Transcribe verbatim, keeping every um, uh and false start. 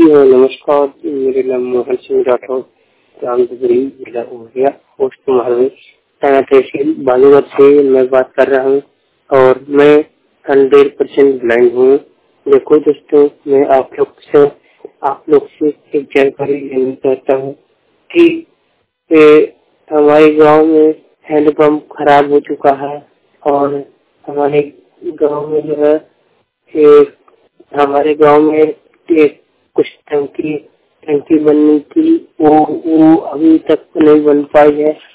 जी हाँ, नमस्कार। मेरा नाम मोहन सिंह राठौर, रामनगरी जिला उमरिया, पोस्ट महावी, थाना तहसील बालूगढ़ से मैं बात कर रहा हूँ और मैं हंड्रेड परसेंट ब्लाइंड हूँ। देखो दोस्तों, मैं आप लोग से आप लोग से एक जानकारी लेना चाहता हूँ कि ए, हमारे गांव में हैंडपंप खराब हो चुका है और हमारे गांव में जो है एक हमारे गांव में एक कुछ टंकी टंकी बननी थी, वो वो अभी तक नहीं बन पाई है